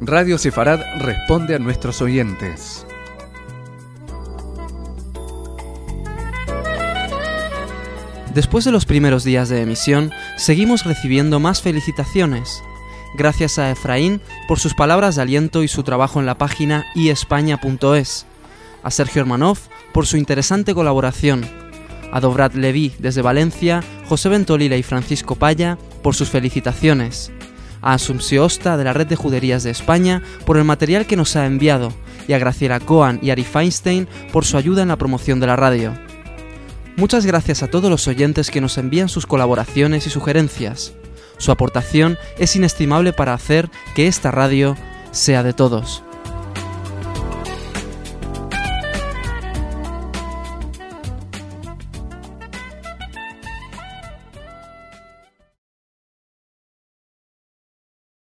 Radio Sefarad responde a nuestros oyentes. Después de los primeros días de emisión, seguimos recibiendo más felicitaciones. Gracias a Efraín por sus palabras de aliento y su trabajo en la página iespaña.es, a Sergio Hermanov por su interesante colaboración, a Dovrat Leví desde Valencia, José Ventolila y Francisco Paya por sus felicitaciones, a Assumpció Osta de la Red de Juderías de España por el material que nos ha enviado y a Graciela Cohen y Ari Feinstein por su ayuda en la promoción de la radio. Muchas gracias a todos los oyentes que nos envían sus colaboraciones y sugerencias. Su aportación es inestimable para hacer que esta radio sea de todos.